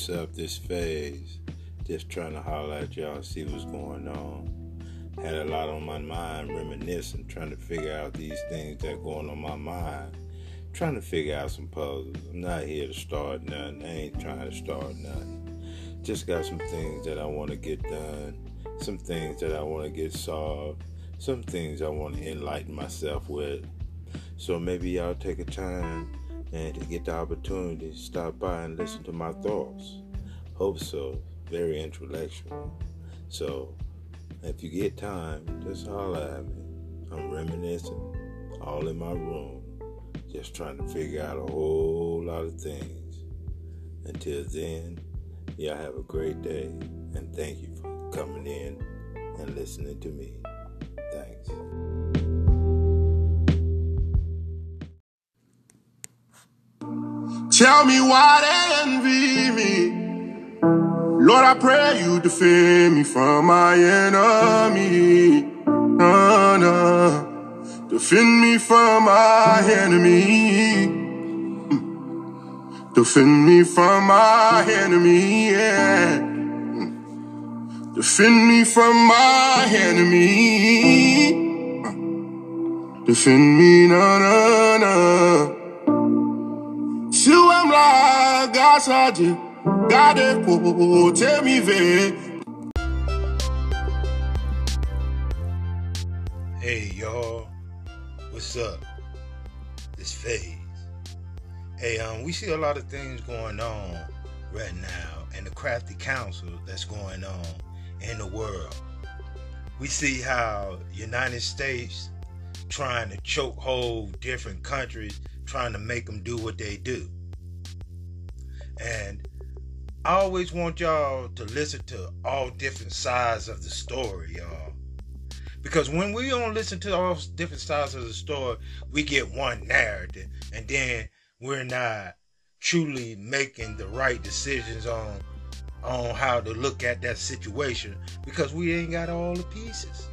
what's up? This phase. Just trying to holler at y'all, see what's going on. Had a lot on my mind, reminiscing, trying to figure out these things that are going on my mind. Trying to figure out some puzzles. I'm not here to start nothing. I ain't trying to start nothing. Just got some things that I want to get done. Some things that I want to get solved. Some things I want to enlighten myself with. So maybe y'all take a time and to get the opportunity to stop by and listen to my thoughts. Hope so. Very intellectual. So if you get time, just holler at me. I'm reminiscing, all in my room, just trying to figure out a whole lot of things. Until then, y'all have a great day, and thank you for coming in and listening to me. Thanks. Tell me why they envy me. Lord, I pray you defend me from my enemy. No, no. Defend me from my enemy. Defend me from my enemy, yeah. Defend me from my enemy. Defend me, no, no, no. Se o lá gasta de gade po te me ver. Hey y'all, what's up? This phase. Hey, we see a lot of things going on right now in the crafty council that's going on in the world. We see how United States trying to chokehold different countries, trying to make them do what they do. And I always want y'all to listen to all different sides of the story, y'all. Because when we don't listen to all different sides of the story, we get one narrative, and then we're not truly making the right decisions on how to look at that situation, because we ain't got all the pieces.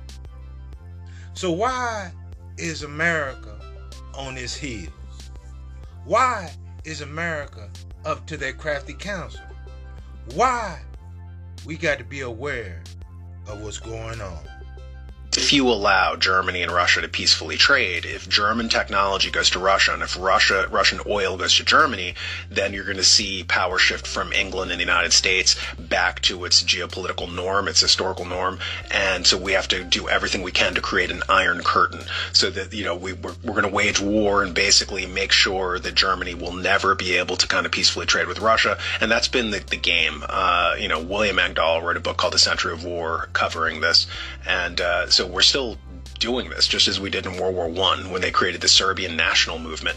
So why is America on its heels? Why is America up to their crafty council? Why? We got to be aware of what's going on. If you allow Germany and Russia to peacefully trade, if German technology goes to Russia and if Russian oil goes to Germany, then you're going to see power shift from England and the United States back to its geopolitical norm, its historical norm. And so we have to do everything we can to create an iron curtain so that, you know, we're going to wage war and basically make sure that Germany will never be able to kind of peacefully trade with Russia. And that's been the game. William Engdahl wrote a book called The Century of War covering this. And so we're still doing this, just as we did in World War I when they created the Serbian national movement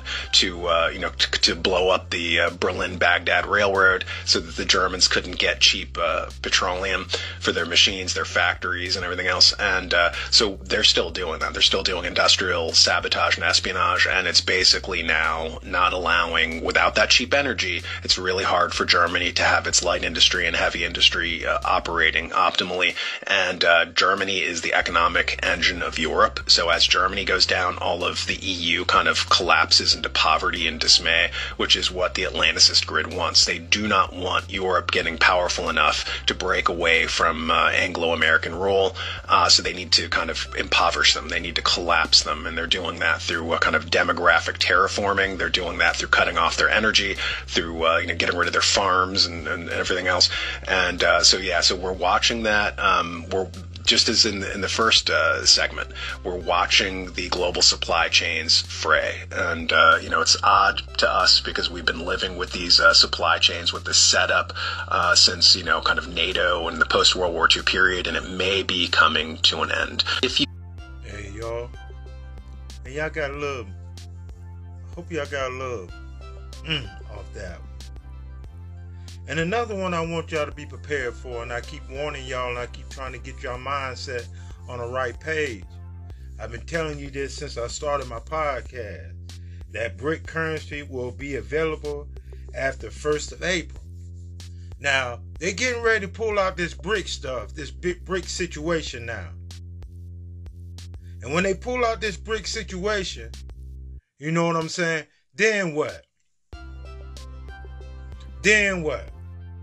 to blow up the Berlin-Baghdad railroad so that the Germans couldn't get cheap petroleum for their machines, their factories, and everything else. And so they're still doing that. They're still doing industrial sabotage and espionage, and it's basically now not allowing, without that cheap energy, it's really hard for Germany to have its light industry and heavy industry operating optimally. And Germany is the economic engine of Europe. So as Germany goes down, all of the EU kind of collapses into poverty and dismay, which is what the Atlanticist grid wants. They do not want Europe getting powerful enough to break away from Anglo-American rule. So they need to kind of impoverish them. They need to collapse them. And they're doing that through a kind of demographic terraforming. They're doing that through cutting off their energy, through getting rid of their farms and everything else. And so we're watching that. We're just as in the first segment, we're watching the global supply chains fray. And, it's odd to us because we've been living with these supply chains, with this setup since, kind of NATO and the post-World War II period, and it may be coming to an end. Hey, y'all. And y'all got love. Hope y'all got love off that one. And another one I want y'all to be prepared for, and I keep warning y'all, and I keep trying to get y'all mindset on the right page. I've been telling you this since I started my podcast, that BRIC currency will be available after 1st of April. Now, they're getting ready to pull out this BRIC stuff, this big BRIC situation now. And when they pull out this BRIC situation, you know what I'm saying? Then what? Then what?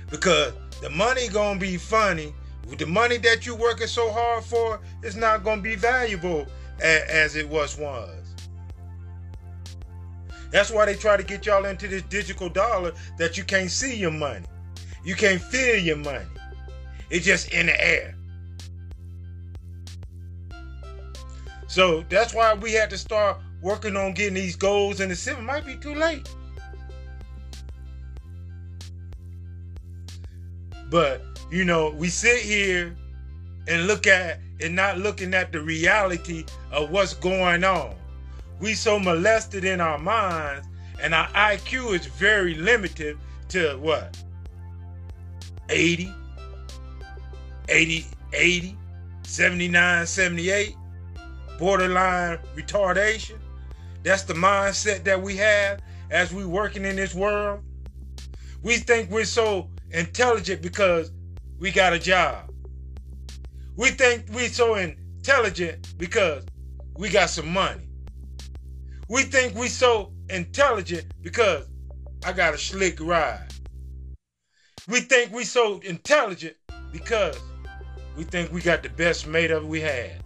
Because the money gonna be funny. The money that you working so hard for is not gonna be valuable as it was. That's why they try to get y'all into this digital dollar that you can't see your money. You can't feel your money. It's just in the air. So that's why we had to start working on getting these goals in the civil. It might be too late. But, you know, we sit here and look at and not looking at the reality of what's going on. We so molested in our minds, and our IQ is very limited to what? 80, 79, 78, borderline retardation. That's the mindset that we have as we working in this world. We think we're so intelligent because we got a job. We think we're so intelligent because we got some money. We think we're so intelligent because I got a slick ride. We think we're so intelligent because we think we got the best mate of we had.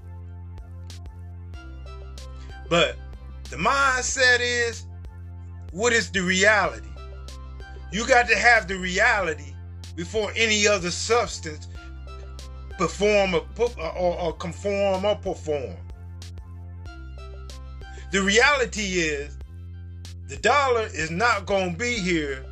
But the mindset is, what is the reality? You got to have the reality before any other substance perform or conform or perform. The reality is, the dollar is not going to be here,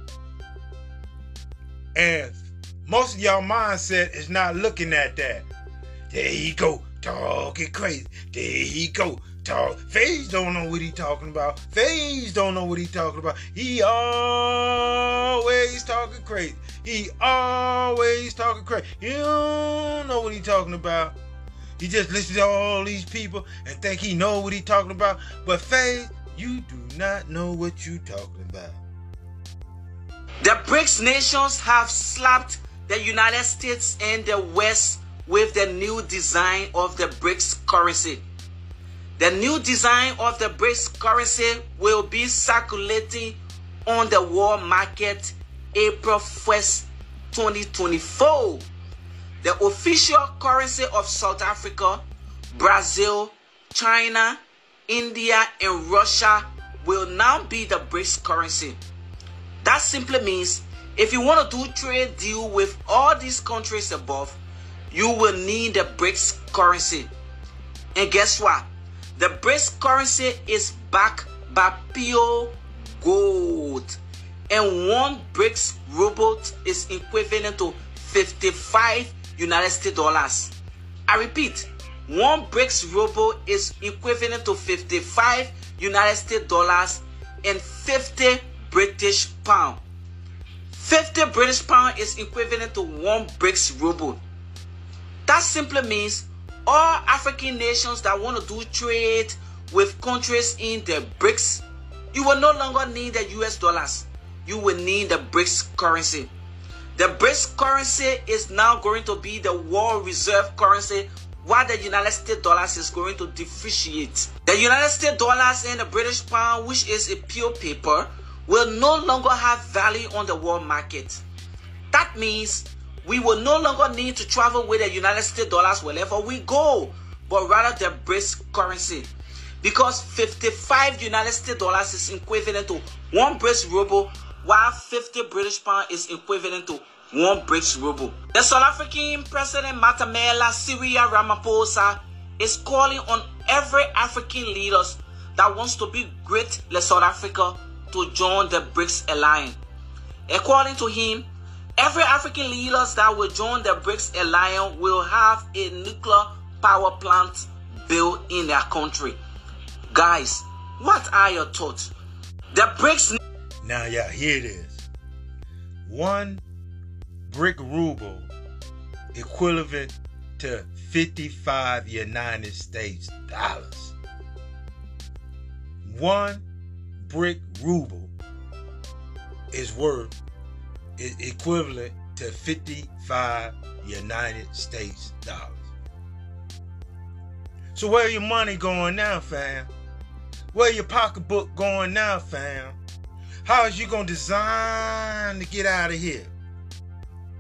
and most of y'all mindset is not looking at that. There he go, talking crazy. There he go, talk. FaZe don't know what he talking about. FaZe don't know what he talking about. He always talking crazy. He always talking crazy. He don't know what he talking about. He just listens to all these people and think he know what he talking about. But FaZe, you do not know what you talking about. The BRICS nations have slapped the United States and the West with the new design of the BRICS currency. The new design of the BRICS currency will be circulating on the world market April 1st, 2024. The official currency of South Africa, Brazil, China, India, and Russia will now be the BRICS currency. That simply means if you want to do trade deal with all these countries above, you will need the BRICS currency. And guess what? The BRICS currency is backed by pure gold. And one BRICS ruble is equivalent to 55 United States dollars. I repeat, one BRICS ruble is equivalent to 55 United States dollars and 50 British pound. 50 British pound is equivalent to one BRICS ruble. That simply means all African nations that want to do trade with countries in the BRICS, you will no longer need the US dollars. You will need the BRICS currency. The BRICS currency is now going to be the world reserve currency, while the United States dollars is going to depreciate. The United States dollars and the British pound, which is a pure paper, will no longer have value on the world market. That means we will no longer need to travel with the United States dollars wherever we go, but rather the BRICS currency. Because 55 United States dollars is equivalent to one BRICS ruble, while 50 British pound is equivalent to one BRICS ruble. The South African President Matamela Syria Ramaphosa is calling on every African leaders that wants to be great like South Africa to join the BRICS alliance. According to him, every African leaders that will join the BRICS alliance will have a nuclear power plant built in their country. Guys, what are your thoughts? The BRICS... Now, y'all hear this. One brick ruble equivalent to 55 United States dollars. One brick ruble is worth equivalent to 55 United States dollars. So where your money going now, fam? Where your pocketbook going now, fam? How is you gonna design to get out of here?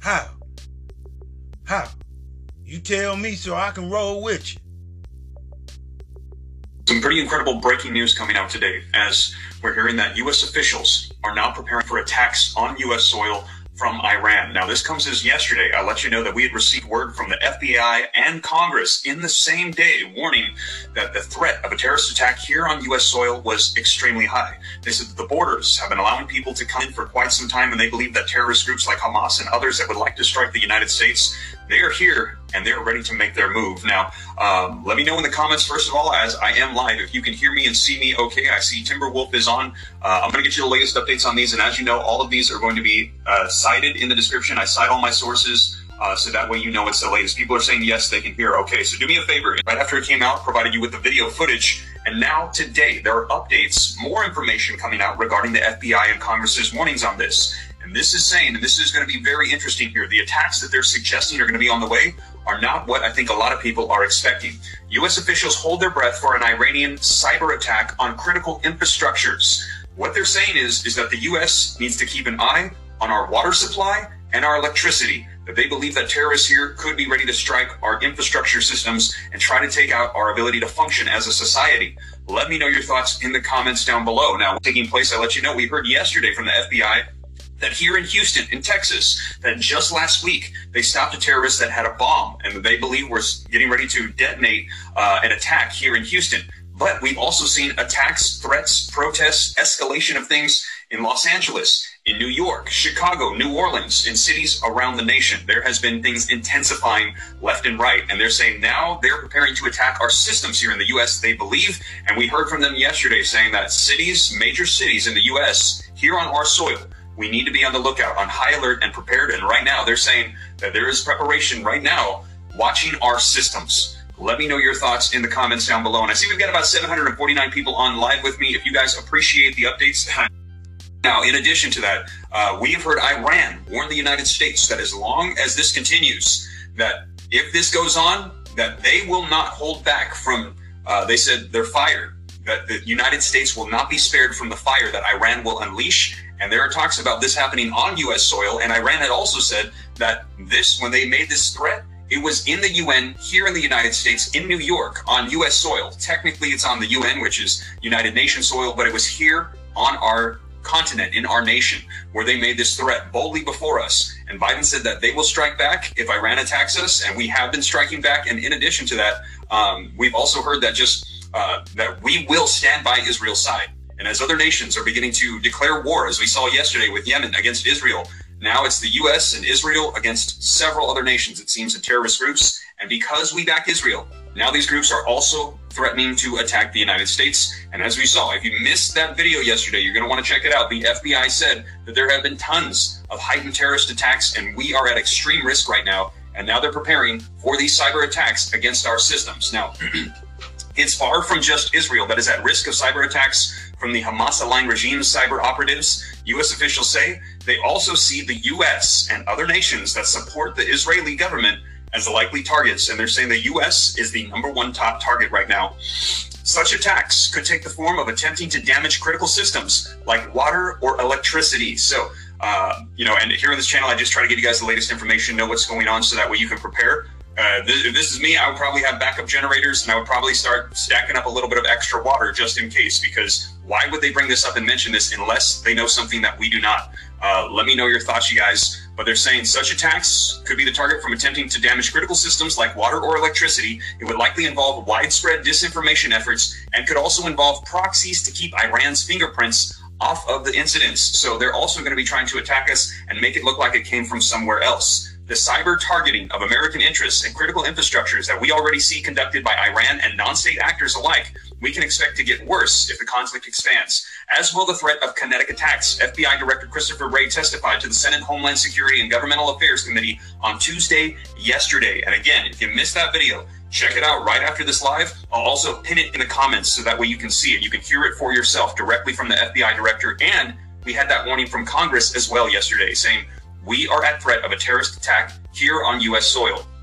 How? How? You tell me so I can roll with you. Some pretty incredible breaking news coming out today, as we're hearing that U.S. officials are now preparing for attacks on U.S. soil from Iran. Now, this comes as yesterday. I'll let you know that we had received word from the FBI and Congress in the same day warning that the threat of a terrorist attack here on U.S. soil was extremely high. They said that the borders have been allowing people to come in for quite some time, and they believe that terrorist groups like Hamas and others that would like to strike the United States, they are here and they're ready to make their move. Now, let me know in the comments, first of all, as I am live, if you can hear me and see me okay. I see Timberwolf is on. I'm going to get you the latest updates on these, and as you know, all of these are going to be cited in the description. I cite all my sources, so that way you know it's the latest. People are saying yes, they can hear. Okay, so do me a favor. Right after it came out, provided you with the video footage, and now today there are updates, more information coming out regarding the FBI and Congress's warnings on this. And this is saying, and this is going to be very interesting here, the attacks that they're suggesting are going to be on the way are not what I think a lot of people are expecting. U.S. officials hold their breath for an Iranian cyber attack on critical infrastructures. What they're saying is that the U.S. needs to keep an eye on our water supply and our electricity, that they believe that terrorists here could be ready to strike our infrastructure systems and try to take out our ability to function as a society. Let me know your thoughts in the comments down below. Now, taking place, I let you know, we heard yesterday from the FBI that here in Houston, in Texas, that just last week, they stopped a terrorist that had a bomb and they believe was getting ready to detonate an attack here in Houston. But we've also seen attacks, threats, protests, escalation of things in Los Angeles, in New York, Chicago, New Orleans, in cities around the nation. There has been things intensifying left and right, and they're saying now they're preparing to attack our systems here in the U.S., they believe, and we heard from them yesterday saying that cities, major cities in the U.S., here on our soil, we need to be on the lookout, on high alert and prepared. And right now, they're saying that there is preparation right now watching our systems. Let me know your thoughts in the comments down below. And I see we've got about 749 people on live with me. If you guys appreciate the updates. Now, in addition to that, we have heard Iran warn the United States that as long as this continues, that if this goes on, that they will not hold back from, they said their fire, that the United States will not be spared from the fire that Iran will unleash. And there are talks about this happening on U.S. soil. And Iran had also said that this, when they made this threat, it was in the UN here in the United States, in New York, on U.S. soil. Technically, it's on the UN, which is United Nations soil, but it was here on our continent, in our nation, where they made this threat boldly before us. And Biden said that they will strike back if Iran attacks us, and we have been striking back. And in addition to that, we've also heard that that we will stand by Israel's side. And as other nations are beginning to declare war, as we saw yesterday with Yemen against Israel, now it's the U.S. and Israel against several other nations, it seems, and terrorist groups. And because we back Israel, now these groups are also threatening to attack the United States. And as we saw, if you missed that video yesterday, you're going to want to check it out. The FBI said that there have been tons of heightened terrorist attacks, and we are at extreme risk right now. And now they're preparing for these cyber attacks against our systems. Now, it's far from just Israel that is at risk of cyber attacks from the Hamas-aligned regime's cyber operatives. U.S. officials say they also see the U.S. and other nations that support the Israeli government as the likely targets, and they're saying the U.S. is the #1 top target right now. Such attacks could take the form of attempting to damage critical systems like water or electricity. So, and here on this channel, I just try to get you guys the latest information, know what's going on, so that way you can prepare. If this is me, I would probably have backup generators, and I would probably start stacking up a little bit of extra water just in case, because why would they bring this up and mention this unless they know something that we do not? Let me know your thoughts, you guys. But they're saying such attacks could be the target from attempting to damage critical systems like water or electricity. It would likely involve widespread disinformation efforts and could also involve proxies to keep Iran's fingerprints off of the incidents. So they're also going to be trying to attack us and make it look like it came from somewhere else. The cyber targeting of American interests and critical infrastructures that we already see conducted by Iran and non-state actors alike, we can expect to get worse if the conflict expands, as will the threat of kinetic attacks. FBI Director Christopher Wray testified to the Senate Homeland Security and Governmental Affairs Committee on Tuesday, yesterday. And again, if you missed that video, check it out right after this live. I'll also pin it in the comments so that way you can see it. You can hear it for yourself directly from the FBI director. And we had that warning from Congress as well yesterday, saying we are at threat of a terrorist attack here on U.S. soil.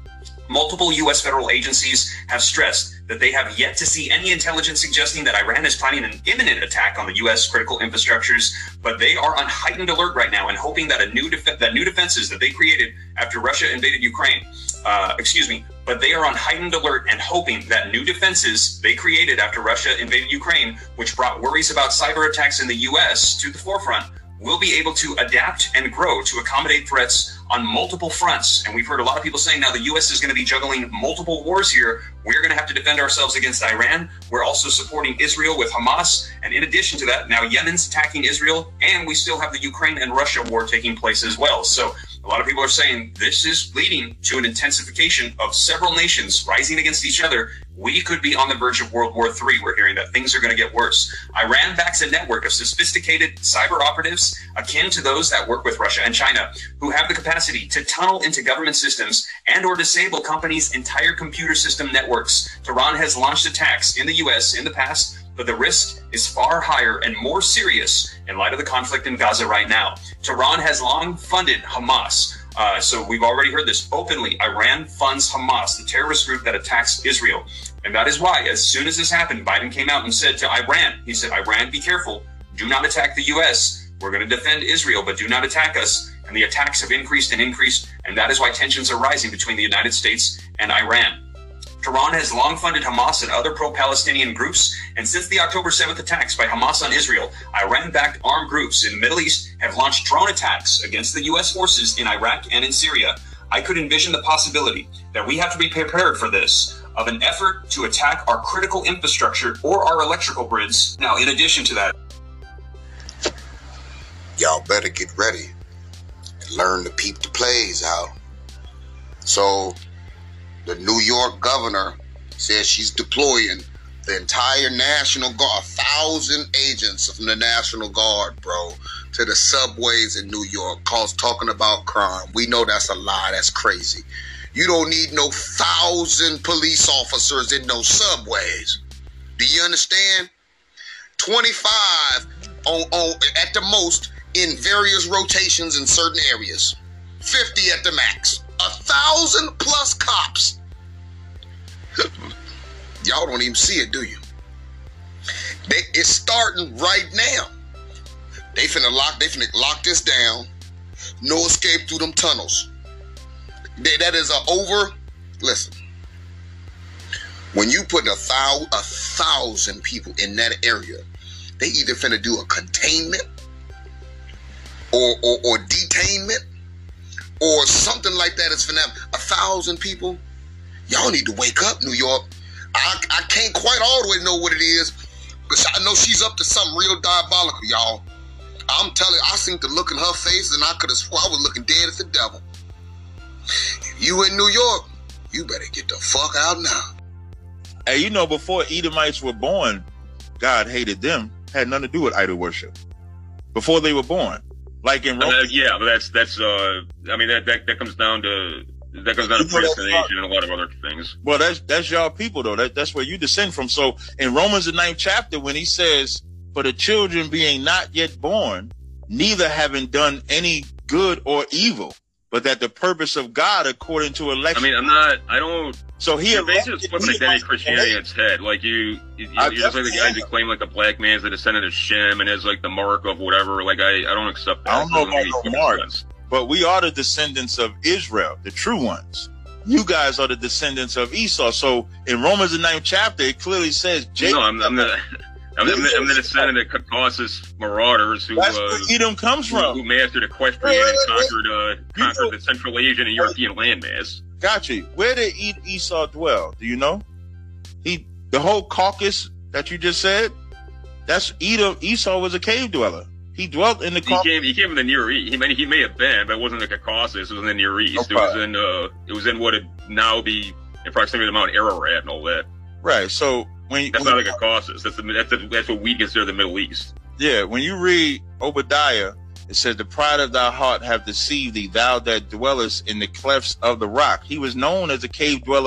Multiple U.S. federal agencies have stressed that they have yet to see any intelligence suggesting that Iran is planning an imminent attack on the U.S. critical infrastructures, but they are on heightened alert right now and hoping that new defenses that they created after Russia invaded Ukraine, but they are on heightened alert and hoping that new defenses they created after Russia invaded Ukraine, which brought worries about cyber attacks in the U.S. to the forefront, will be able to adapt and grow to accommodate threats on multiple fronts. And we've heard a lot of people saying now the U.S. is going to be juggling multiple wars here. We're going to have to defend ourselves against Iran. We're also supporting Israel with Hamas. And in addition to that, now Yemen's attacking Israel, and we still have the Ukraine and Russia war taking place as well. So a lot of people are saying this is leading to an intensification of several nations rising against each other. We could be on the verge of World War III. We're hearing that things are going to get worse. Iran backs a network of sophisticated cyber operatives akin to those that work with Russia and China, who have the capacity to tunnel into government systems and or disable companies' entire computer system networks. Tehran has launched attacks in the U.S. in the past, but the risk is far higher and more serious in light of the conflict in Gaza right now. Tehran has long funded Hamas. So we've already heard this openly. Iran funds Hamas, the terrorist group that attacks Israel. And that is why, as soon as this happened, Biden came out and said to Iran, he said, Iran, be careful. Do not attack the U.S. We're going to defend Israel, but do not attack us. And the attacks have increased and increased. And that is why tensions are rising between the United States and Iran. Tehran has long funded Hamas and other pro-Palestinian groups, and since the October 7th attacks by Hamas on Israel, Iran-backed armed groups in the Middle East have launched drone attacks against the U.S. forces in Iraq and in Syria. I could envision the possibility that we have to be prepared for this, of an effort to attack our critical infrastructure or our electrical grids. Now, in addition to that, y'all better get ready and learn to peep the plays out. So, the New York governor says she's deploying the entire National Guard, 1,000 agents from the National Guard, bro, to the subways in New York, talking about crime. We know that's a lie. That's crazy. You don't need no 1,000 police officers in no subways. Do you understand? 25 at the most in various rotations in certain areas. 50 at the max. 1,000 plus cops. Y'all don't even see it, do you? It's starting right now. They finna lock this down. No escape through them tunnels. That is listen. When you put 1,000 people in that area, they either finna do a containment or detainment or something like that. It's finna have 1,000 people. Y'all need to wake up, New York. I can't quite all the way know what it is, but I know she's up to something real diabolical, y'all. I'm telling you, I seen the look in her face, and I could have swore I was looking dead as the devil. If you in New York, you better get the fuck out now. Hey, you know, before Edomites were born, God hated them. Had nothing to do with idol worship. Before they were born, like in Rome. Yeah, but that comes down to predestination and a lot of other things. Well, that's y'all people though. That's where you descend from. So in Romans the 9th chapter, when he says, "For the children being not yet born, neither having done any good or evil, but that the purpose of God according to election." I mean, I don't. So he basically flipping identity Christianity on its head. Like you're just like the guys who claim like the black man is the descendant of Shem and has like the mark of whatever. Like I don't accept that. I don't know about no marks. But we are the descendants of Israel, the true ones. You guys are the descendants of Esau. So in Romans the 9th chapter, it clearly says, Jacob. No, I'm the descendant of Caucasus marauders who that's where Edom comes from. Who mastered Equestrian and conquered the Central Asian and European landmass. Gotcha. Where did Esau dwell? Do you know? The whole Caucasus that you just said, that's Edom. Esau was a cave dweller. He dwelt in the Caucasus. He came from the Near East. He may have been, but it wasn't like a Caucasus. It was in the Near East. Okay. It was in what would now be in proximity to Mount Ararat and all that. Right. So that's not like a Caucasus. That's what we consider the Middle East. Yeah. When you read Obadiah, it says, "The pride of thy heart have deceived thee, thou that dwellest in the clefts of the rock." He was known as a cave dweller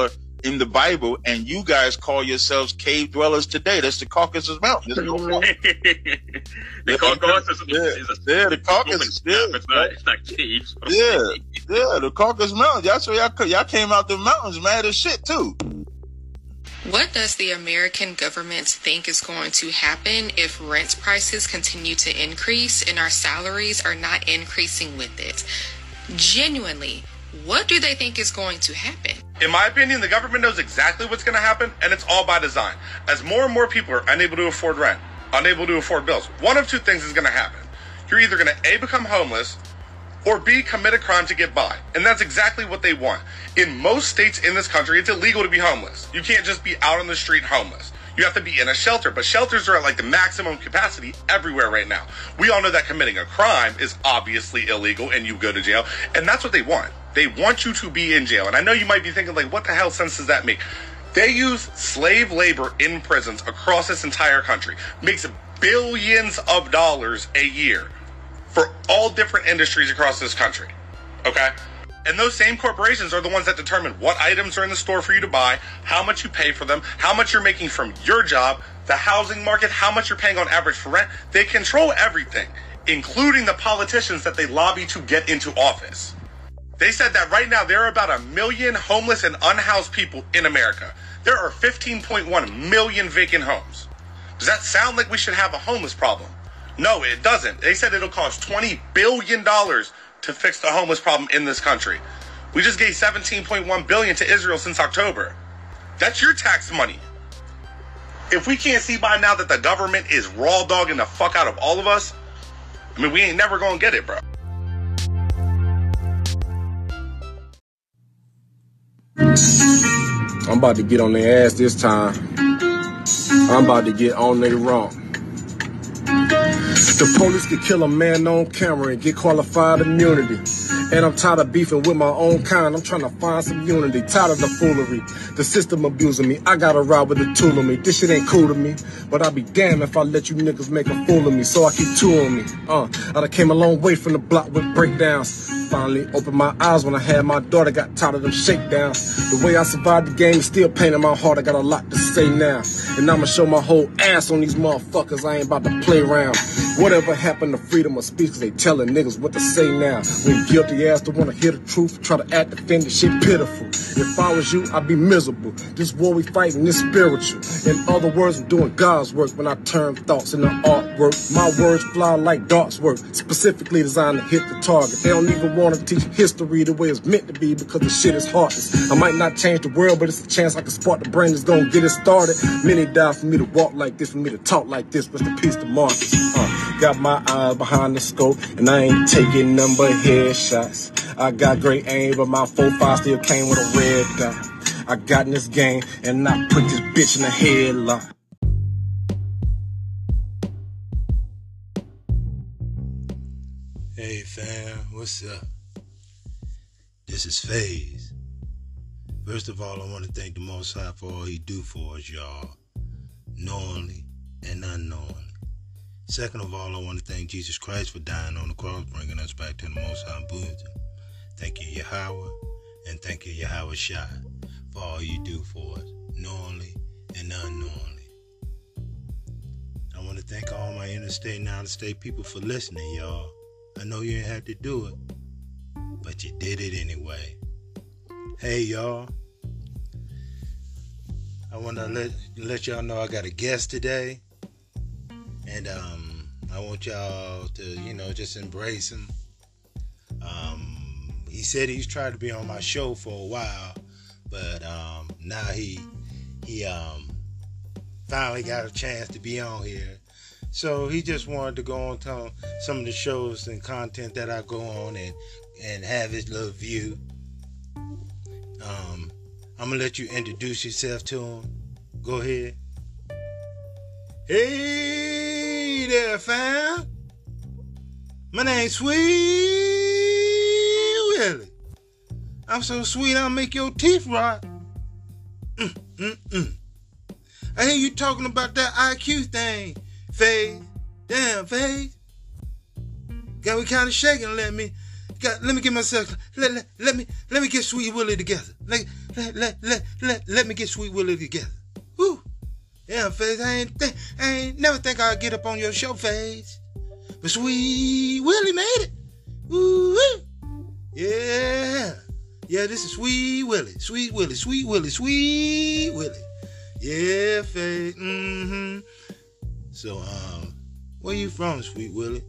in the Bible, and you guys call yourselves cave dwellers today. That's the Caucasus Mountains. The Caucasus is the Caucasus. It's not caves. The Caucasus Mountains. That's where y'all came out the mountains mad as shit too. What does the American government think is going to happen if rent prices continue to increase and our salaries are not increasing with it? Genuinely, what do they think is going to happen? In my opinion, the government knows exactly what's going to happen, and it's all by design. As more and more people are unable to afford rent, unable to afford bills, one of two things is going to happen. You're either going to A, become homeless, or B, commit a crime to get by. And that's exactly what they want. In most states in this country, it's illegal to be homeless. You can't just be out on the street homeless. You have to be in a shelter, but shelters are at like the maximum capacity everywhere right now. We all know that committing a crime is obviously illegal and you go to jail, and that's what they want. They want you to be in jail. And I know you might be thinking, like, what the hell sense does that make? They use slave labor in prisons across this entire country. Makes billions of dollars a year for all different industries across this country. Okay? And those same corporations are the ones that determine what items are in the store for you to buy, how much you pay for them, how much you're making from your job, the housing market, how much you're paying on average for rent. They control everything, including the politicians that they lobby to get into office. They said that right now there are about 1 million homeless and unhoused people in America. There are 15.1 million vacant homes. Does that sound like we should have a homeless problem? No, it doesn't. They said it'll cost $20 billion to fix the homeless problem in this country. We just gave $17.1 billion to Israel since October. That's your tax money. If we can't see by now that the government is raw dogging the fuck out of all of us, I mean, we ain't never gonna get it, bro. I'm about to get on their ass this time. I'm about to get on their rump. The police could kill a man on camera and get qualified immunity. And I'm tired of beefing with my own kind. I'm trying to find some unity. Tired of the foolery. The system abusing me. I gotta ride with the tool of me. This shit ain't cool to me. But I'll be damned if I let you niggas make a fool of me. So I keep two on me. I done came a long way from the block with breakdowns. Finally opened my eyes when I had my daughter. Got tired of them shakedowns. The way I survived the game is still pain in my heart. I got a lot to say now. And I'ma show my whole ass on these motherfuckers. I ain't about to play around. Whatever happened to freedom of speech? Cause they telling niggas what to say now. When guilty ass don't wanna hear the truth, try to act offended, shit pitiful. If I was you, I'd be miserable. This war we fighting is spiritual. In other words, I'm doing God's work when I turn thoughts into artwork. My words fly like darts work, specifically designed to hit the target. They don't even want to teach history the way it's meant to be because the shit is heartless. I might not change the world, but it's a chance I can spark the brain that's gonna get it started. Many die for me to walk like this, for me to talk like this. Rest in peace to Marcus. Got my eyes behind the scope, and I ain't taking none but headshots. I got great aim, but my 4.5 still came with a red dot. I got in this game, and I put this bitch in a headlock. Hey fam, what's up? This is FaZe. First of all, I want to thank the Most High for all he do for us, y'all, knowingly and unknowingly. Second of all, I want to thank Jesus Christ for dying on the cross, bringing us back to the Most High bosom. Thank you, Yahweh, and thank you, Yahweh Shai, for all you do for us, knowingly and unknowingly. I want to thank all my interstate and out-of-state people for listening, y'all. I know you didn't have to do it, but you did it anyway. Hey, y'all. I want to let y'all know I got a guest today. And I want y'all to, just embrace him. He said he's tried to be on my show for a while, but now he finally got a chance to be on here. So he just wanted to go on to some of the shows and content that I go on and have his little view. I'm going to let you introduce yourself to him. Go ahead. Hey there, fam. My name's Sweet Willie. I'm so sweet I'll make your teeth rot. I hear you talking about that IQ thing, FaZe. Damn, FaZe. Got me kind of shaking. Let me get myself. Let me get Sweet Willie together. let me get Sweet Willie together. Woo. Yeah, Faze, I ain't never think I'd get up on your show, Faze. But Sweet Willie made it. Woo. Yeah. Yeah, this is Sweet Willie. Sweet Willie, Sweet Willie, Sweet Willie. Yeah, Faze. Mm-hmm. So, where you from, Sweet Willie?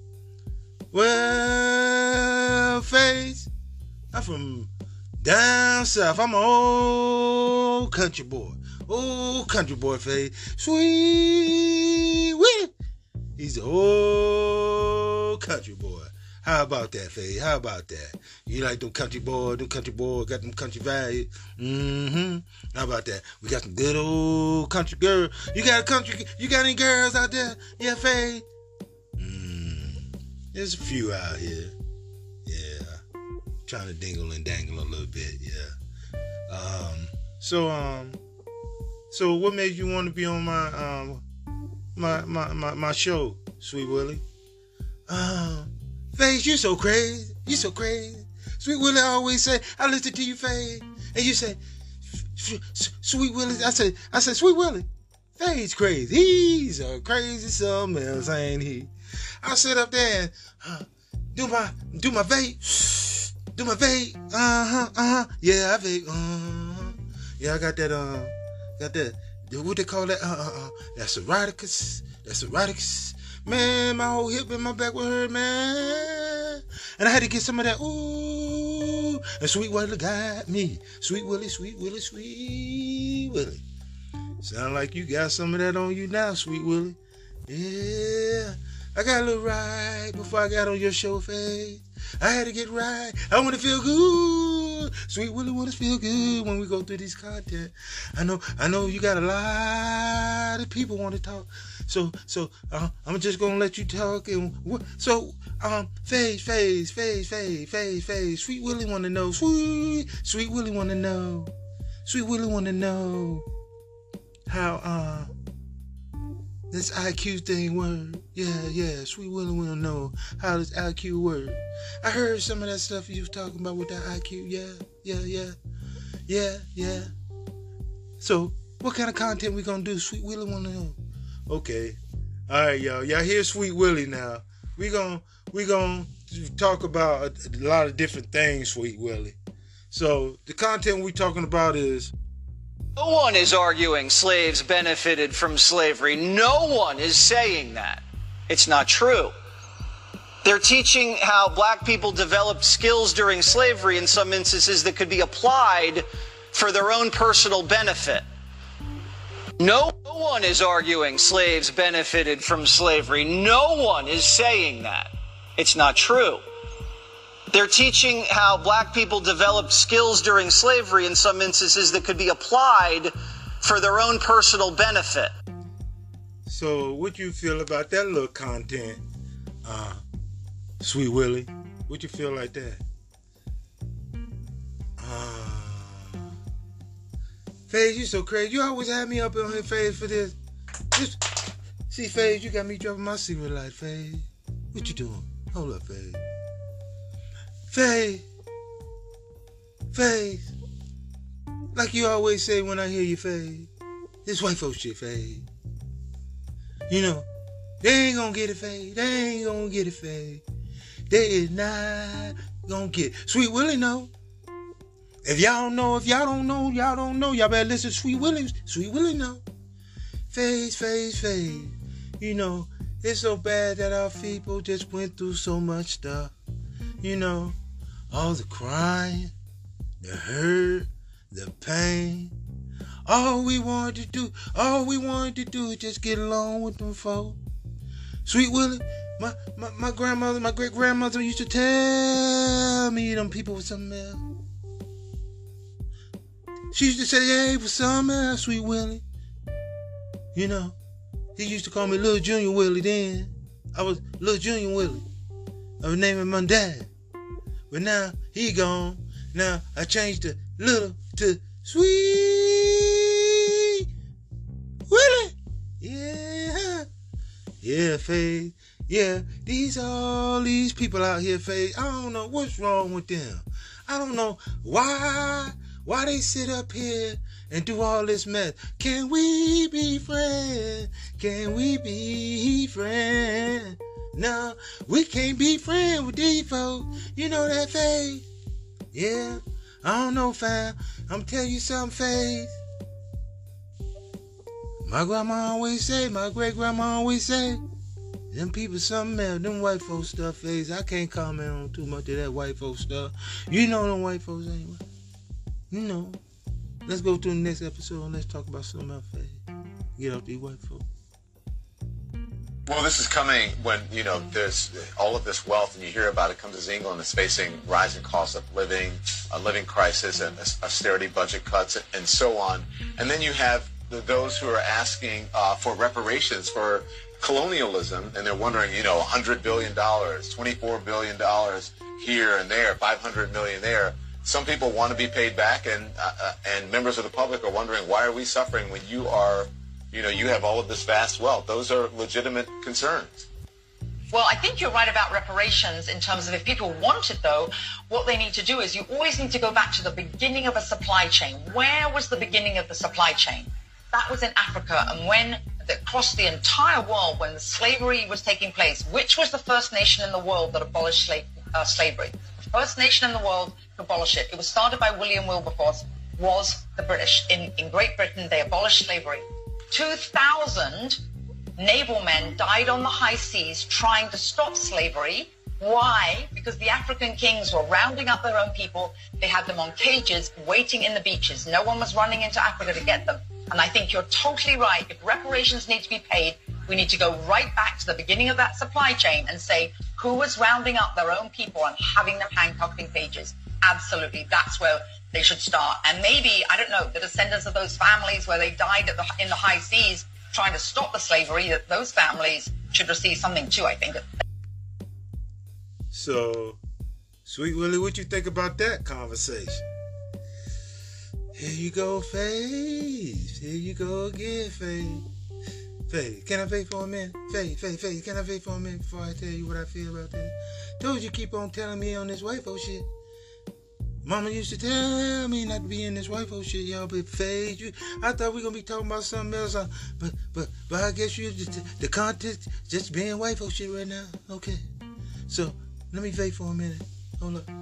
Well, Faze, I'm from down south. I'm an old country boy. Old country boy, Faze. Sweet Willie. He's an old country boy. How about that, Faze? How about that? You like them country boys got them country values. Mm-hmm. How about that? We got some good old country girls. You got any girls out there? Yeah, Faze? There's a few out here. Yeah. Trying to dingle and dangle a little bit, yeah. So what made you want to be on my show, Sweet Willie? Faze, you so crazy. You so crazy. Sweet Willie always say, I listen to you, Faze. And you say, Sweet Willie. I said, Sweet Willie, Faze crazy. He's a crazy something else, ain't he? I sit up there and do my vape. Do my vape. Yeah, I vape. Yeah, I got that, what they call that? That's eroticus. Man, my whole hip and my back would hurt, man. And I had to get some of that, ooh. And Sweet Willie got me. Sweet Willie, Sweet Willie, Sweet Willie. Sound like you got some of that on you now, Sweet Willie. Yeah. I got a little ride before I got on your show, Faze. I had to get right. I want to feel good. Sweet Willie want to feel good when we go through this content. I know you got a lot of people want to talk. So I'm just gonna let you talk. And Faze. Sweet Willie want to know. Sweet Willie want to know. Sweet Willie want to know how this IQ thing work. Yeah. Sweet Willie want to know how this IQ work. I heard some of that stuff you was talking about with that IQ. Yeah. So, what kind of content we gonna do? Sweet Willie want to know. Okay. All right, y'all. Y'all hear Sweet Willie now. We gonna talk about a lot of different things, Sweet Willie. So, the content we talking about is... No one is arguing slaves benefited from slavery. No one is saying that. It's not true. They're teaching how black people developed skills during slavery in some instances that could be applied for their own personal benefit. No one is arguing slaves benefited from slavery. No one is saying that. It's not true. They're teaching how black people developed skills during slavery in some instances that could be applied for their own personal benefit. So what you feel about that little content, Sweet Willie? What you feel like that? Faze, you so crazy. You always have me up on here, Faze, for this. See, Faze, you got me dropping my secret light, Faze. What you doing? Hold up, Faze. Faze. Like you always say when I hear you, Faze. This white folks shit, Faze. You know, they ain't gonna get it, Faze. They ain't gonna get it, Faze. They is not gonna get it. Sweet Willie know. If y'all don't know, y'all don't know. Y'all better listen to Sweet Willie. Sweet Willie know. Faze. You know, it's so bad that our people just went through so much stuff. You know, all the crying, the hurt, the pain. All we wanted to do is just get along with them folks. Sweet Willie, my grandmother, my great grandmother used to tell me them people was something else. She used to say, hey, for something else, Sweet Willie. You know, he used to call me Little Junior Willie then. I was Little Junior Willie. I was naming my dad. But now he gone. Now I changed the little to Sweet Willie. Yeah, Faze. Yeah, all these people out here, Faze. I don't know what's wrong with them. I don't know why Why they sit up here and do all this mess? Can we be friends? Can we be friends? No, we can't be friends with these folks. You know that, Faith? Yeah, I don't know, fam. I'm telling you something, Faith. My grandma always say, my great-grandma always say, them people something else. Them white folks stuff, Faith. I can't comment on too much of that white folks stuff. You know them white folks anyway. You know. Let's go to the next episode and let's talk about something else, Faith. Get off these white folks. Well, this is coming when, there's all of this wealth, and you hear about it comes as England is facing rising costs of living, a living crisis, and austerity budget cuts, and so on. And then you have those who are asking for reparations for colonialism, and they're wondering, $100 billion, $24 billion here and there, $500 million there. Some people want to be paid back, and members of the public are wondering, why are we suffering when you are, you have all of this vast wealth? Those are legitimate concerns. Well, I think you're right about reparations in terms of if people want it, though, what they need to do is you always need to go back to the beginning of a supply chain. Where was the beginning of the supply chain? That was in Africa, and when across the entire world, when slavery was taking place, which was the first nation in the world that abolished slavery? The first nation in the world to abolish it. It was started by William Wilberforce, was the British. In Great Britain, they abolished slavery. 2,000 naval men died on the high seas trying to stop slavery. Why? Because the African kings were rounding up their own people. They had them on cages waiting in the beaches. No one was running into Africa to get them. And I think you're totally right. If reparations need to be paid, we need to go right back to the beginning of that supply chain and say who was rounding up their own people and having them handcuffed in cages. Absolutely. That's where they should start. And maybe, I don't know, the descendants of those families where they died in the high seas trying to stop the slavery, that those families should receive something too, I think. So, Sweet Willie, what you think about that conversation? Here you go, Faith. Here you go again, Faith. Faith, can I Faith for a minute? Faith, can I Faith for a minute before I tell you what I feel about this? Told you keep on telling me on this white folk shit. Mama used to tell me not to be in this white folk shit, y'all. But Faith, I thought we gonna be talking about something else. But I guess you the content just being white folk shit right now. Okay, so let me Faith for a minute. Hold up.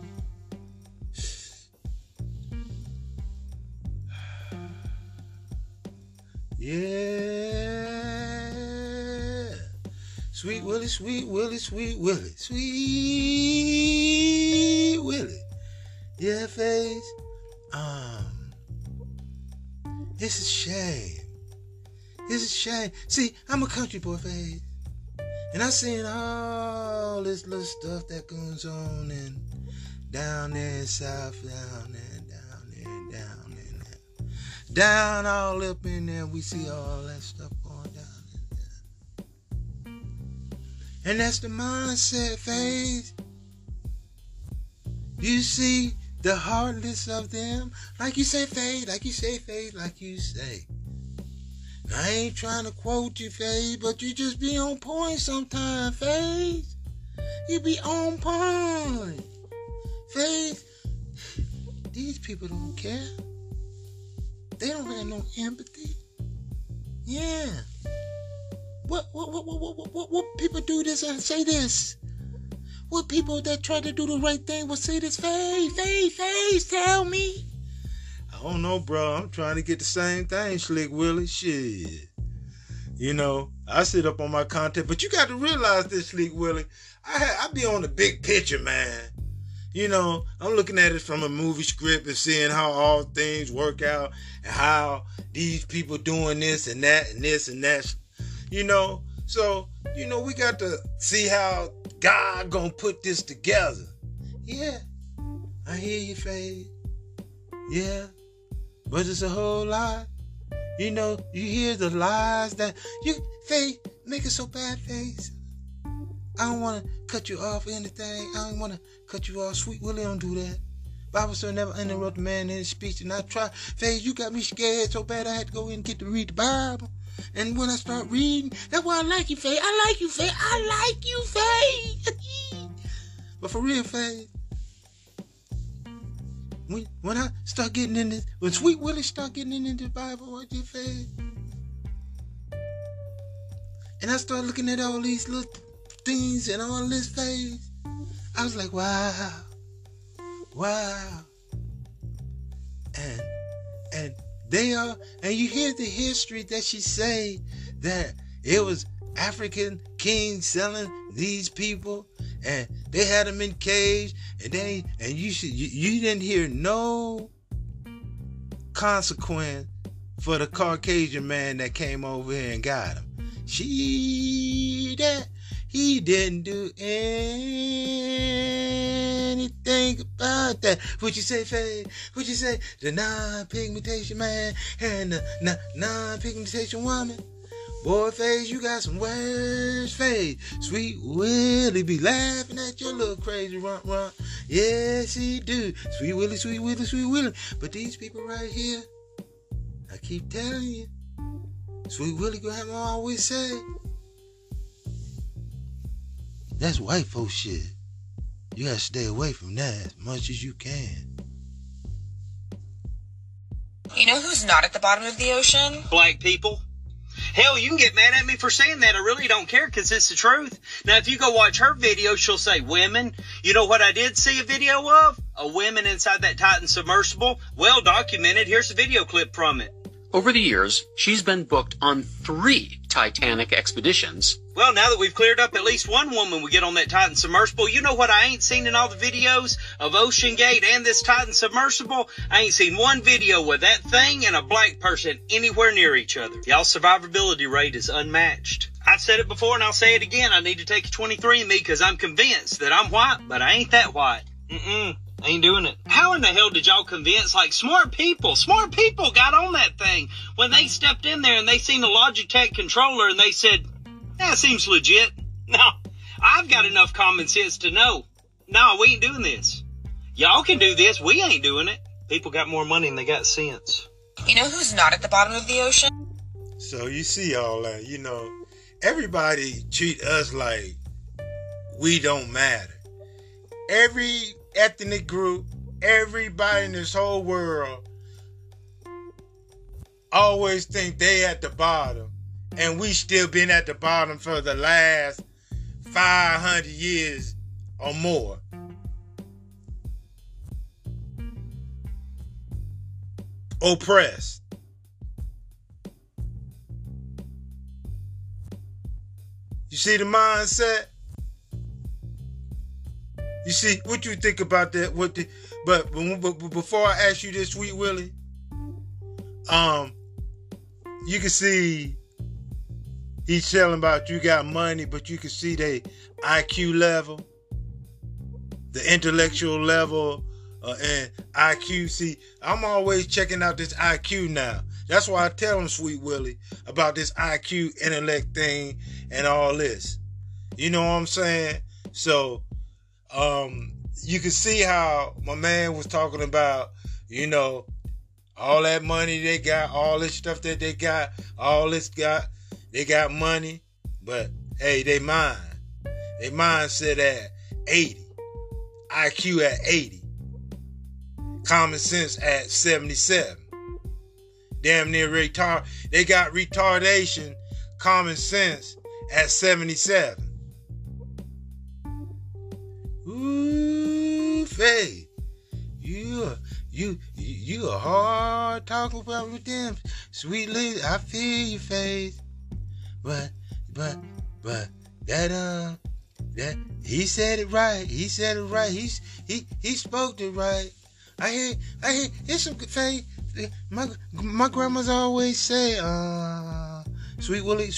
Yeah. Sweet Willie, Sweet Willie, Sweet Willie, Sweet Willie. Yeah, Faith. It's a shame. It's a shame. See, I'm a country boy, Faith. And I seen all this little stuff that goes on and down there in South, down there. Down all up in there, we see all that stuff going down in there. And that's the mindset, Faith. You see the heartless of them, like you say, Faith, like you say. I ain't trying to quote you, Faith, but you just be on point sometimes, Faith. You be on point. Faith, these people don't care. They don't have no empathy. Yeah. What people do this and say this? What people that try to do the right thing will say this? Faith, tell me. I don't know, bro. I'm trying to get the same thing, Slick Willie. Shit. I sit up on my content, but you got to realize this, Slick Willie. I be on the big picture, man. I'm looking at it from a movie script and seeing how all things work out and how these people doing this and that and this and that. So, we got to see how God gonna put this together. Yeah, I hear you, Faith. Yeah, but it's a whole lot. You hear the lies that Faith, make it so bad, Faith. I don't want to cut you off or anything. I don't want to cut you off. Sweet Willie don't do that. Bible said never interrupt a man in his speech. And I try. Faith, you got me scared so bad I had to go in and get to read the Bible. And when I start reading, that's why I like you, Faith. I like you, Faith. But for real, Faith, when I start getting in this, when Sweet Willie start getting into the Bible, what you face? And I start looking at all these little things and all this phase. I was like, wow. And they are, and you hear the history that she say that it was African kings selling these people, and they had them in cage, and you didn't hear no consequence for the Caucasian man that came over here and got him. He didn't do anything about that. What you say, Faye? What you say? The non-pigmentation man and the non-pigmentation woman. Boy, Faye, you got some words, Faye. Sweet Willie be laughing at your little crazy rump. Yes, he do. Sweet Willie. But these people right here, I keep telling you, Sweet Willie grandma always say, that's white folks shit. You gotta stay away from that as much as you can. You know who's not at the bottom of the ocean? Black people. Hell, you can get mad at me for saying that. I really don't care because it's the truth. Now, if you go watch her video, she'll say women. You know what I did see a video of? A woman inside that Titan submersible. Well documented. Here's a video clip from it. Over the years, she's been booked on 3 Titanic expeditions. Well, now that we've cleared up at least one woman we get on that Titan submersible, you know what I ain't seen in all the videos of Ocean Gate and this Titan submersible? I ain't seen one video with that thing and a black person anywhere near each other. Y'all's survivability rate is unmatched. I've said it before and I'll say it again. I need to take a 23andMe because I'm convinced that I'm white, but I ain't that white. I ain't doing it. How in the hell did y'all convince, like, smart people got on that thing when they stepped in there and they seen the Logitech controller and they said, that seems legit. No, I've got enough common sense to know, no, we ain't doing this. Y'all can do this, we ain't doing it. People got more money than they got sense. You know who's not at the bottom of the ocean? So you see all that, you know, everybody treat us like we don't matter. Every ethnic group, everybody in this whole world always think they at the bottom, and we still been at the bottom for the last 500 years or more. Oppressed. You see the mindset? You see, what you think about that? But before I ask you this, Sweet Willie, you can see he's telling about you got money, but you can see the IQ level, the intellectual level, and IQ. See, I'm always checking out this IQ now. That's why I tell him, Sweet Willie, about this IQ intellect thing and all this. You know what I'm saying? So, you can see how my man was talking about, you know, all that money they got, all this stuff that they got, they got money, but hey, they mindset at 80, IQ at 80, common sense at 77. Damn near retard. They got retardation, common sense at 77. Ooh, Faye, you a hard talking about with them, Sweet Lily. I feel you, Faye, but that he said it right. He said it right. He spoke it right. I hear. It's some Faye. My grandma's always say, Sweet Willie.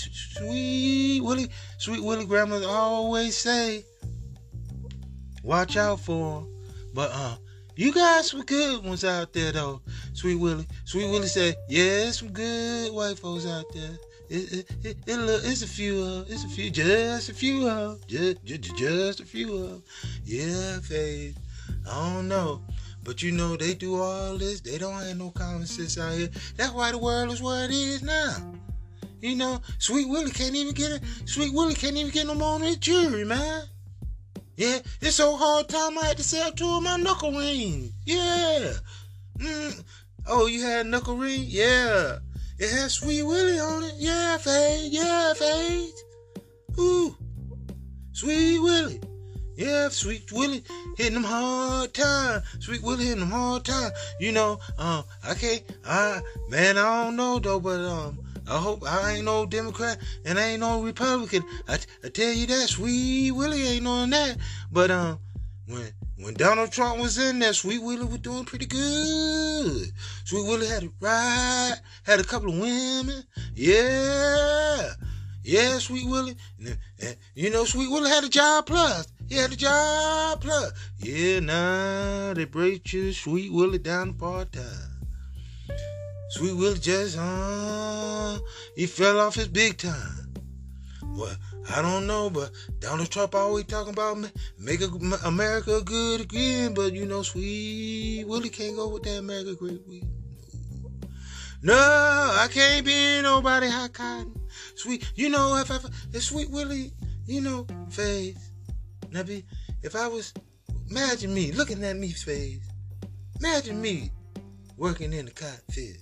Grandma's always say, watch out for him. But you got some good ones out there though, Sweet Willie. Sweet Willie said, yeah, some good white folks out there. It's a few of them. Just a few of them. Yeah, Faith. I don't know. But you know, they do all this. They don't have no common sense out here. That's why the world is where it is now. You know, Sweet Willie can't even get no more on his jury, man. Yeah, it's so hard time I had to sell 2 of my knuckle rings. Yeah. Oh, you had a knuckle ring? Yeah. It had Sweet Willie on it. Yeah, Faith. Yeah, Faith. Ooh. Sweet Willie. Yeah, Sweet Willie hitting them hard time. Sweet Willie hitting them hard time. You know, I don't know though, but I hope I ain't no Democrat and I ain't no Republican. I tell you that, Sweet Willie ain't on that. But when Donald Trump was in there, Sweet Willie was doing pretty good. Sweet Willie had it right, had a couple of women. Yeah. Yeah, Sweet Willie. And, you know, Sweet Willie had a job plus. He had a job plus. Yeah, now they break you, Sweet Willie down to part-time. Sweet Willie just, he fell off his big time. Well, I don't know, but Donald Trump always talking about make America good again, but you know, Sweet Willie can't go with that America great week. No, I can't be nobody hot cotton. Sweet, you know, if Sweet Willie, you know, Faith. Now, if I was, imagine me looking at me, Faith. Imagine me working in the cotton field.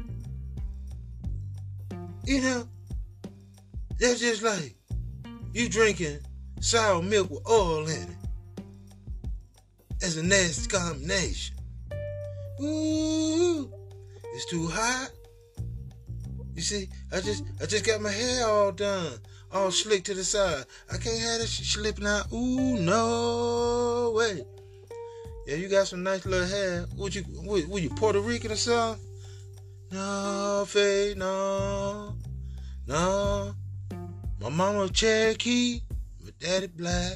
You know, that's just like you drinking sour milk with oil in it. That's a nasty combination. Ooh, it's too hot. You see, I just got my hair all done, all slick to the side. I can't have that shit slipping out. Ooh, no way. Yeah, you got some nice little hair. What you Puerto Rican or something? No, Faye, no. My mama Cherokee, my daddy black.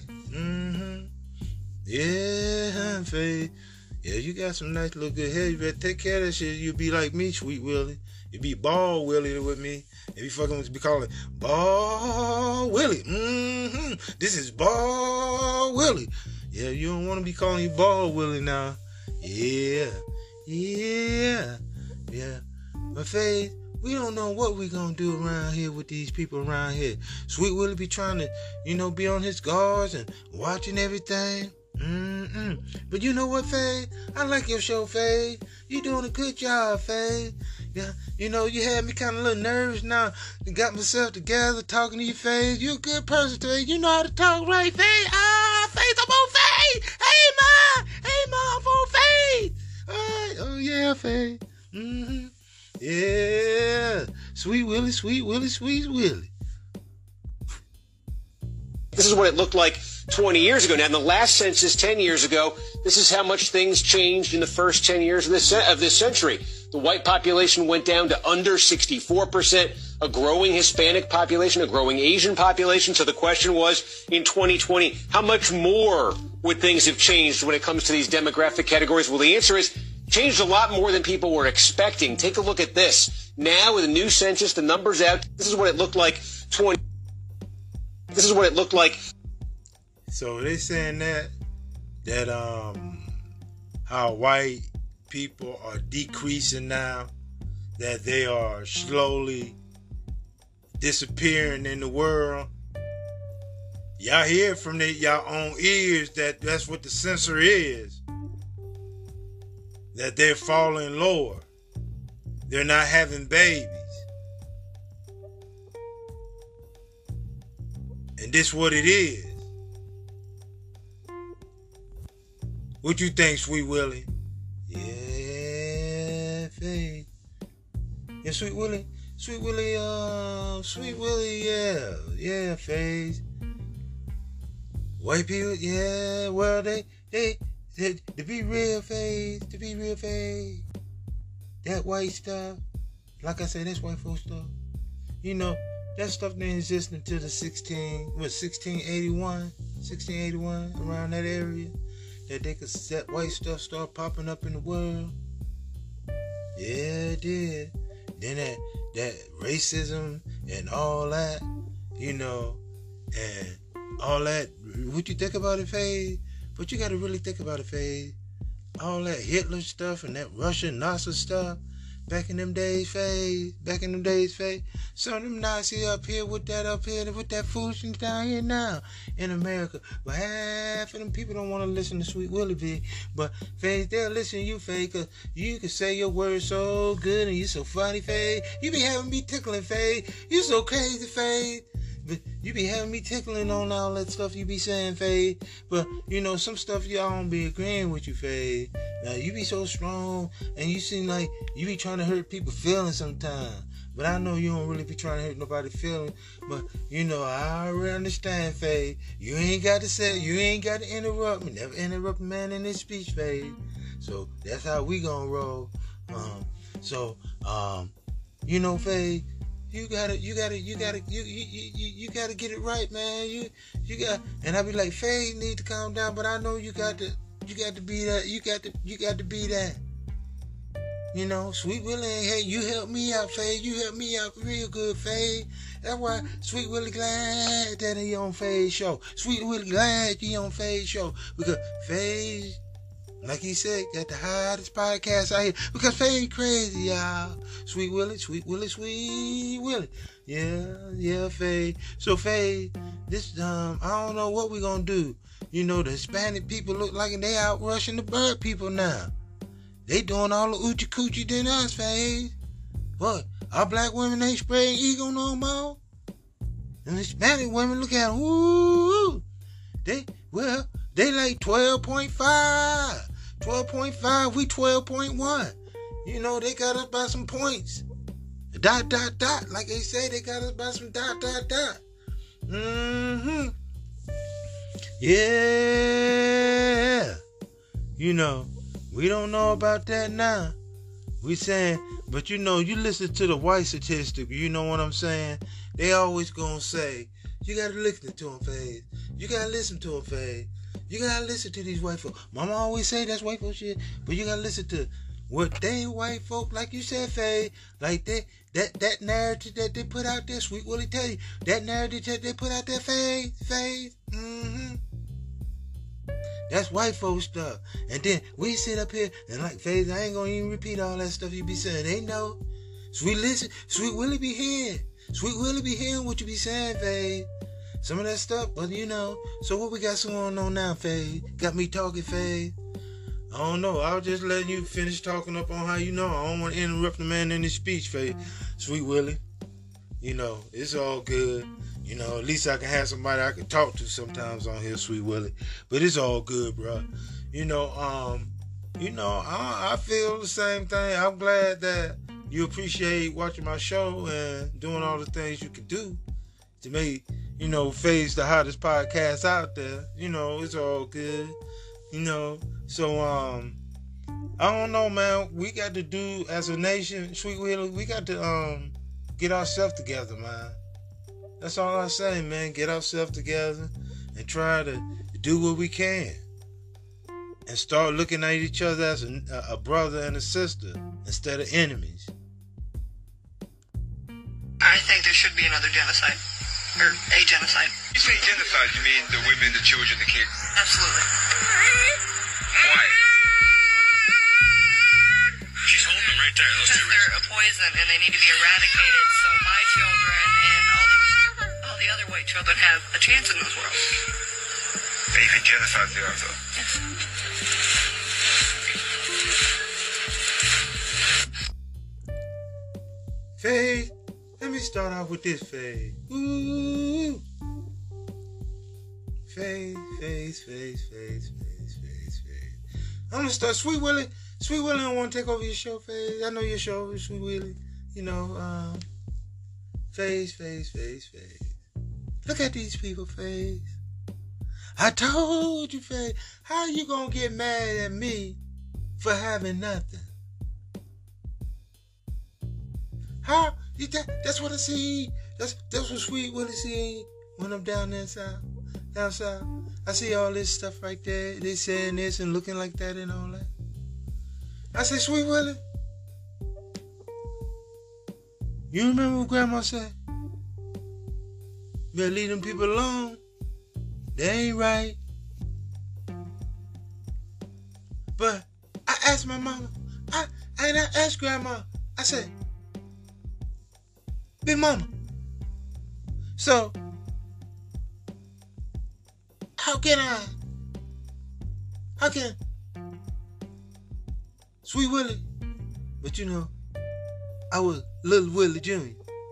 Yeah, Faye. Yeah, you got some nice little good hair. You better take care of that shit. You'll be like me, Sweet Willie. You be Ball Willie with me. If you fucking be calling Ball Willie. This is Ball Willie. Yeah, you don't want to be calling you Ball Willie now. Yeah. But Faith, we don't know what we gonna do around here with these people around here. Sweet Willie be trying to, you know, be on his guards and watching everything. But you know what, Faith? I like your show, Faith. You doing a good job, Faith. Yeah, you know, you had me kind of a little nervous now. I got myself together talking to you, Faith. You a good person, Faith. You know how to talk, right, Faith? Faith, I'm on Faith. Hey, Ma, I'm on Faith. All right. Oh, yeah, Faith. Yeah. Sweet Willie, Sweet Willie, Sweet Willie. This is what it looked like 20 years ago. Now, in the last census 10 years ago, this is how much things changed in the first 10 years of this century. The white population went down to under 64%, a growing Hispanic population, a growing Asian population. So the question was, in 2020, how much more would things have changed when it comes to these demographic categories? Well, the answer is changed a lot more than people were expecting. Take a look at this. Now, with the new census, the numbers out, this is what it looked like This is what it looked like. So they saying that how white people are decreasing now, that they are slowly disappearing in the world. Y'all hear from y'all own ears that that's what the censor is. That they're falling lower. They're not having babies. And this what it is. What you think, Sweet Willie? Yeah, Faith. Yeah, Sweet Willie, yeah, Faith. White people, yeah, well, they to be real, Faith, that white stuff, like I said, that's white folk stuff. You know, that stuff didn't exist until the 1681, around that area, that they could set white stuff start popping up in the world. Yeah, it did. Then that racism and all that, you know, and all that. What you think about it, Faye? But you got to really think about it, Faye. All that Hitler stuff and that Russian Nazi stuff, Back in them days, Faye. Some of them Nazi up here with that foolishness down here now in America. But half of them people don't want to listen to Sweet Willie V. But Faye, they'll listen to you, Faye, because you can say your words so good and you so funny, Faye. You be having me tickling, Faye. You so crazy, Faye. But you be having me tickling on all that stuff you be saying, Faye. But, you know, some stuff y'all don't be agreeing with you, Faye. Now, you be so strong, and you seem like you be trying to hurt people's feelings sometimes. But I know you don't really be trying to hurt nobody's feelings. But, you know, I already understand, Faye. You ain't got to interrupt me. Never interrupt a man in his speech, Faye. So, that's how we gonna roll. You know, Faye, you gotta get it right, man. You got, and I be like, Faye need to calm down, but I know you got to be that. You got to be that. You know, Sweet Willie ain't hate. You helped me out, Faye. You helped me out real good, Faye. That's why Sweet Willie glad that he on Faye's show. Sweet Willie glad he on Faye's show because Faye, like he said, got the hottest podcast out here. Because Faye crazy, y'all. Sweet Willie. Yeah, Faye. So Faye, this I don't know what we gonna do. You know, the Hispanic people look like they out rushing the bird people now. They doing all the oochie coochie than us, Faye. What? Our black women ain't spraying Eagle no more? And Hispanic women, look at them. Woo! They like 12.5. 12.5, we 12.1. You know, they got us by some points. ... Like they say, they got us by some ... Yeah. You know, we don't know about that now. We saying, but you know, you listen to the white statistic, you know what I'm saying? They always gonna say, you gotta listen to them, Faye. You gotta listen to them, Faye. You gotta listen to these white folk. Mama always say that's white folk shit, but you gotta listen to what they white folk, like you said, Faye, like that narrative that they put out there. Sweet Willie tell you that narrative that they put out there, Faye. That's white folk stuff. And then we sit up here and like, Faye, I ain't gonna even repeat all that stuff you be saying. They know. Sweet Willie be hearing. Sweet Willie be hearing what you be saying, Faye. Some of that stuff, but you know. So what we got going on now, Faye? Got me talking, Faye? I don't know. I was just letting you finish talking up on how you know. I don't want to interrupt the man in his speech, Faye. Sweet Willie. You know, it's all good. You know, at least I can have somebody I can talk to sometimes on here, Sweet Willie. But it's all good, bro. I feel the same thing. I'm glad that you appreciate watching my show and doing all the things you can do to make, you know, Faye's the hottest podcast out there. You know, it's all good. You know, so I don't know, man. We got to do as a nation, Sweet Willie. We got to get ourselves together, man. That's all I say, man. Get ourselves together and try to do what we can and start looking at each other as a brother and a sister instead of enemies. I think there should be another genocide. Or a genocide. You say genocide, you mean the women, the children, the kids? Absolutely. Why? She's holding them right there. Because they're a poison and they need to be eradicated so my children and all the other white children have a chance in this world. They even genocide the other. Yes. Faye, let me start off with this, Faye. Ooh. Faye. I'm gonna start. Sweet Willie, I don't want to take over your show, Faye. I know your show, Sweet Willie. You know, Faye. Look at these people, Faye. I told you, Faye. How you gonna get mad at me for having nothing? How? That's what I see. That's what Sweet Willie see when I'm down there south. Down south. I see all this stuff right there. They saying this and looking like that and all that. I say, Sweet Willie, you remember what Grandma said? You better leave them people alone. They ain't right. But I asked my mama, I asked Grandma, I said, Big Mama, so how can Sweet Willie, but you know, I was Little Willie Jr.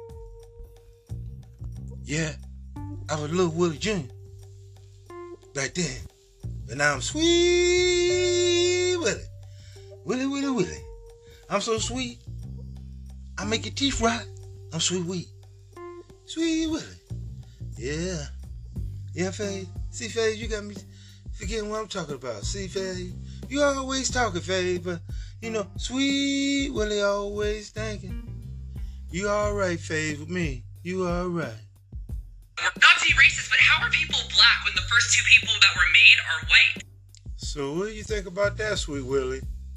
Yeah, I was Little Willie Jr. back then. But now I'm Sweet Willie. Willie. I'm so sweet. I make your teeth rot. I'm Sweet Willie. Sweet Willie. Yeah. Yeah, Faye. See, Faye, you got me forgetting what I'm talking about. See, Faye, you always talking, Faye, but, you know, Sweet Willie always thinking. You all right, Faye, with me. You all right. Not to be racist, but how are people black when the first two people that were made are white? So what do you think about that, Sweet Willie?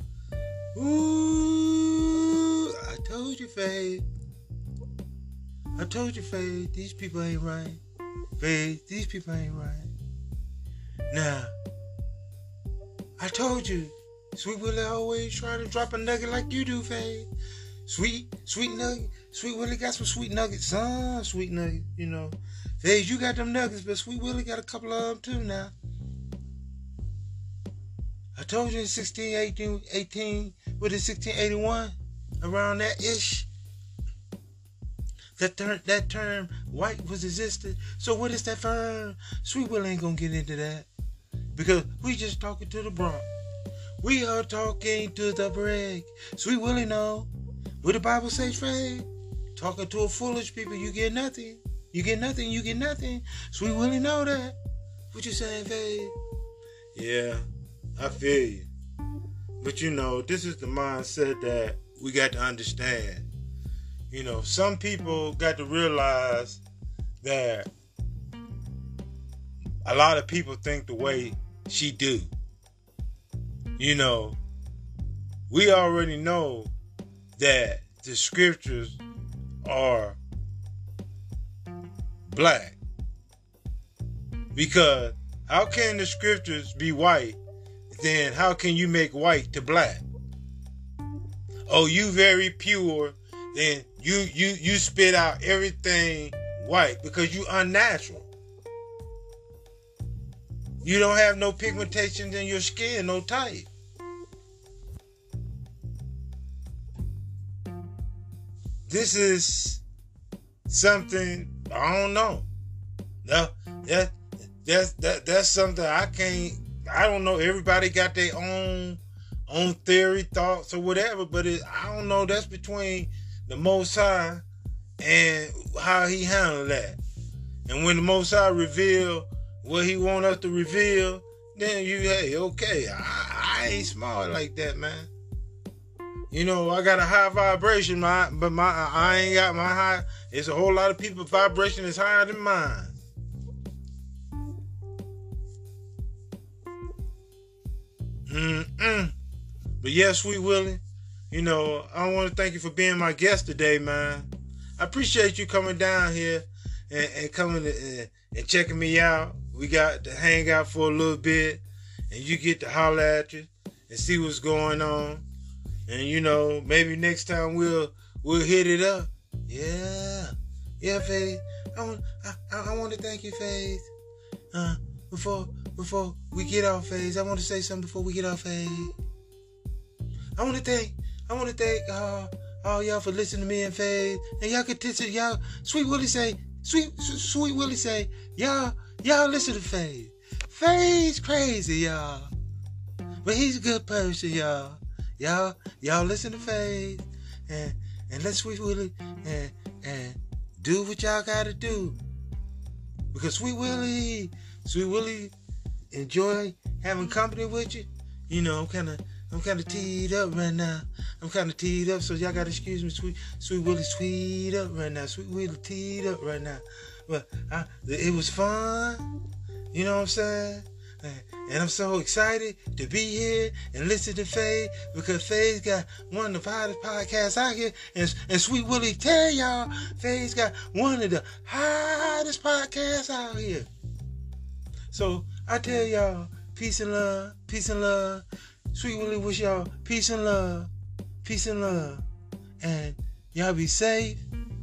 Ooh, I told you, Faye. I told you, Faye, these people ain't right. Faye, these people ain't right. Now, I told you, Sweet Willie always try to drop a nugget like you do, Faye. Sweet nugget. Sweet Willie got some sweet nuggets, son. Sweet nugget, you know. Faye, you got them nuggets, but Sweet Willie got a couple of them too now. I told you in 1681, around that ish, that term white was existed. So what is that term? Sweet Willie ain't gonna get into that because we just talking to the Bronx. We are talking to the break. Sweet Willie know what the Bible says, Faye. Talking to a foolish people, you get nothing. You get nothing. You get nothing. Sweet Willie know that. What you saying, Faye? Yeah, I feel you. But you know, this is the mindset that we got to understand. You know, some people got to realize that a lot of people think the way she do. You know, we already know that the scriptures are black. Because how can the scriptures be white? Then how can you make white to black? Oh, you very pure, then you spit out everything white because you unnatural. You don't have no pigmentation in your skin, no type. This is something I don't know. No, that's something I don't know. Everybody got their own theory, thoughts, or whatever, but I don't know. That's between the Most High and how he handled that. And when the Most High reveal what he want us to reveal, then hey, okay, I ain't smart like that, man. You know, I got a high vibration, but I ain't got my high. It's a whole lot of people's vibration is higher than mine. But yeah, Sweet Willie, you know, I want to thank you for being my guest today, man. I appreciate you coming down here and coming and checking me out. We got to hang out for a little bit, and you get to holler at you and see what's going on. And you know, maybe next time we'll hit it up. Yeah, Faith. I want to thank you, Faith. Before we get off, Faith, I want to say something before we get off, Faith. I want to thank all y'all for listening to me and Faith. And y'all can y'all. Sweet Willie say, y'all listen to Faith. Faith's crazy, y'all, but he's a good person, y'all. Y'all listen to Faith and let Sweet Willie and do what y'all gotta do. Because Sweet Willie enjoy having company with you. You know, I'm kinda teed up right now. I'm kinda teed up, so y'all gotta excuse me. Sweet Willie teed up right now. Sweet Willie teed up right now. But it was fun. You know what I'm saying? And I'm so excited to be here and listen to Faye, because Faye's got one of the hottest podcasts out here. And Sweet Willie tell y'all, Faye's got one of the hottest podcasts out here. So I tell y'all, peace and love, peace and love. Sweet Willie wish y'all peace and love, And y'all be safe.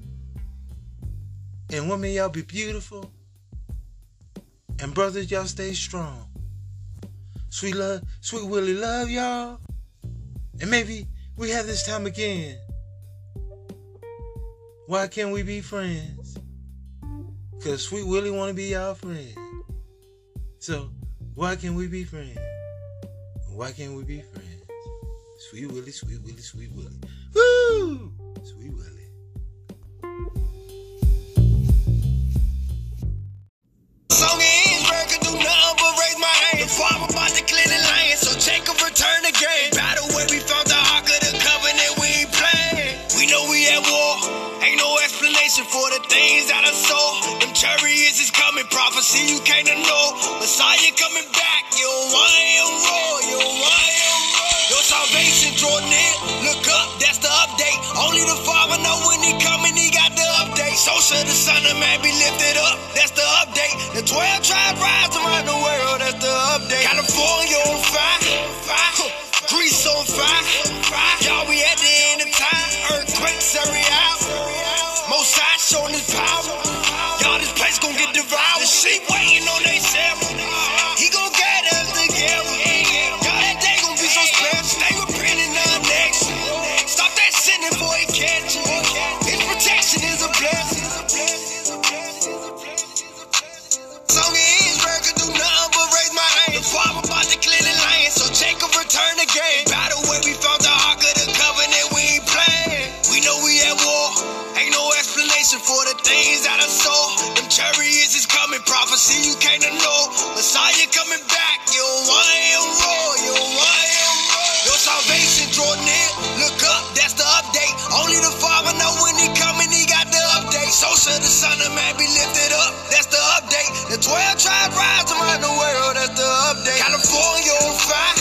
And women, y'all be beautiful. And brothers, y'all stay strong. Sweet Willie love y'all. And maybe we have this time again. Why can't we be friends? Because Sweet Willie want to be y'all friend. So, why can't we be friends? Why can't we be friends? Sweet Willie, Sweet Willie, Sweet Willie. Woo! Sweet Willie. Song is could do nothing but raise my hand. The farm about to clear the land, so Jacob return again. Battle where we found the Ark of the Covenant, we ain't playing. We know we at war. Ain't no explanation for the things that I saw. Them chariots is coming, prophecy you can't ignore. Messiah coming back, you YM roar, you YM roar. Your salvation draw near, look up, that's the update. Only the Father know when he coming, he got the update. So should the Son of Man be lifted up, that's the update. The 12 tribes rise around the world, that's the update. California on fire, Greece on fire. Y'all, we at the end of time, earthquakes every hour. Most High showing his power. Y'all, this place gon' get devoured. The sheep waiting on they self. He gon' get us together. Y'all, that day gon' be so special. They repenting up next. Stop that sinning before he catch you. His protection is a blessing. Song is could do nothing but raise my hand. The farm about to clear the land, so Jacob return again. Battle where we found the Ark of the Covenant, we ain't playing. We know we at war. Ain't no explanation for the things that I saw. Them chariots is coming, prophecy you can't ignore. Messiah coming back, you YM roar, you YM roar. Your salvation draw near, look up, that's the update. Only the Father know when he coming, he got the update. So should the Son of Man be lifted up, that's the update. The 12 tribes rise around the world, that's the update. California on fire.